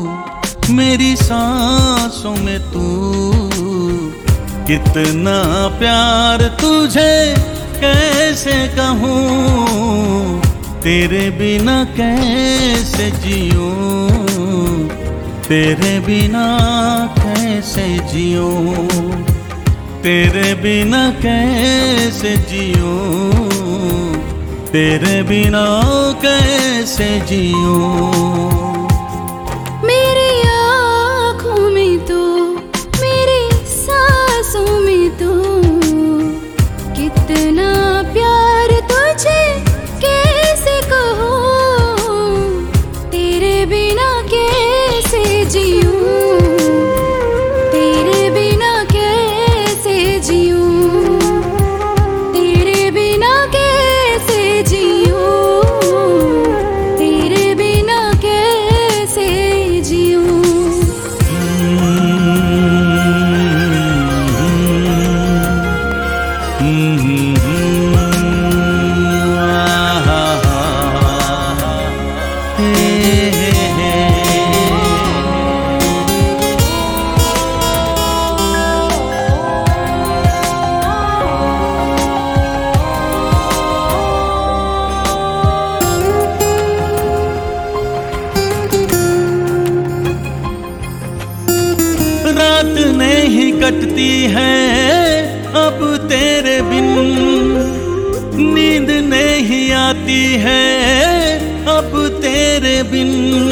मेरी सांसों में तू, कितना प्यार तुझे कैसे कहूँ, तेरे बिना कैसे जीऊँ, तेरे बिना कैसे जीऊँ, तेरे बिना कैसे जीऊँ, तेरे बिना कैसे जीऊँ। मेरी आँखों में तू, मेरी सांसों में तू, कितना प्यार तुझे कैसे कहूँ, तेरे बिना कैसे जीऊँ, तेरे बिना कैसे जीऊँ, तेरे बिना कैसे जीऊँ, तेरे बिना कैसे जीऊँ। रात नहीं कटती है अब तेरे बिन, नींद नहीं आती है अब तेरे बिन।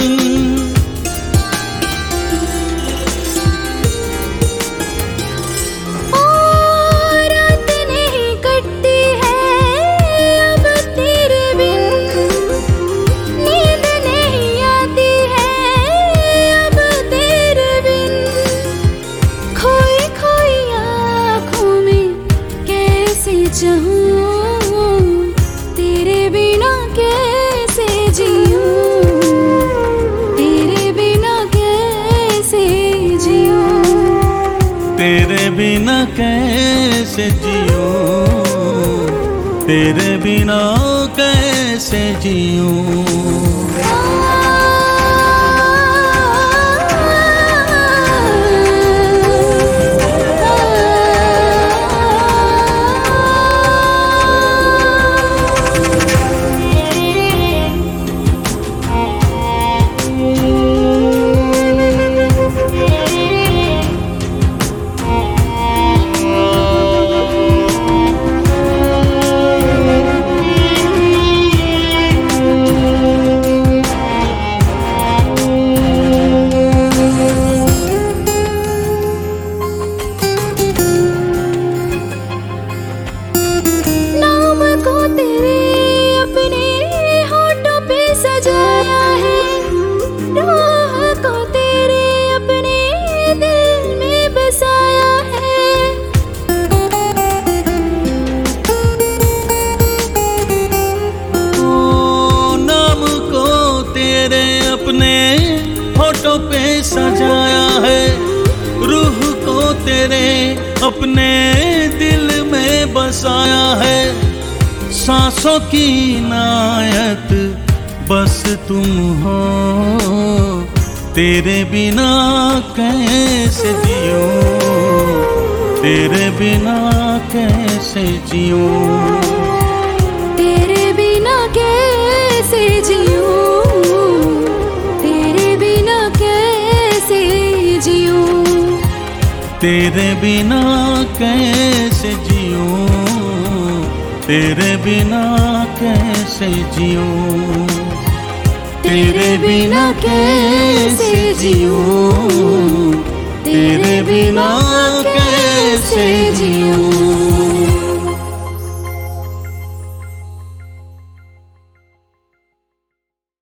ओ रात नहीं कटती है अब तेरे बिन, नींद नहीं आती है अब तेरे बिन, खोई खोई आँखों में कैसे जाऊँ, तेरे बिना कैसे जीऊँ, तेरे बिना कैसे जीऊँ, तेरे बिना कैसे जीऊँ, तेरे बिना कैसे जीऊँ। अपने होठों पे सजाया है, रूह को तेरे अपने दिल में बसाया है, सांसों की नायत बस तुम हो, तेरे बिना कैसे जीऊँ, तेरे बिना कैसे जीऊँ, तेरे बिना कैसे जीऊँ, तेरे बिना कैसे जीऊँ, तेरे बिना कैसे जीऊँ, तेरे बिना कैसे जीऊँ, तेरे बिना कैसे जीऊँ, तेरे बिना कैसे जीऊँ।